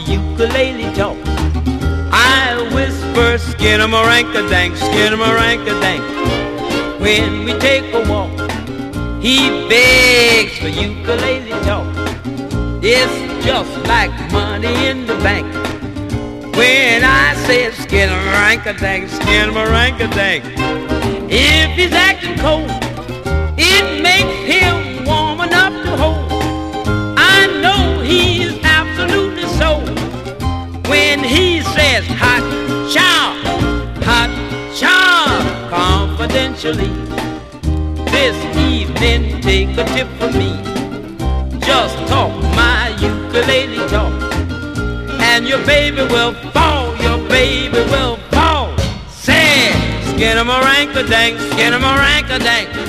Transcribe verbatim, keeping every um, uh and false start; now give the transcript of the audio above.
ukulele talk. I whisper skin-a-maranka-dank, skin-a-maranka-dank. When we take a walk, he begs for ukulele talk. It's just like money in the bank. When I say skin-a-maranka-dank, skin-a-maranka-dank. If he's acting cold, it makes him warm enough to hold. I know he's absolutely so. When he says hot chow, hot chow, confidentially, this evening take a tip from me. Just talk my ukulele talk, and your baby will fall, your baby will fall. Say, skin-a-maranka-dank, skin-a-maranka-dank.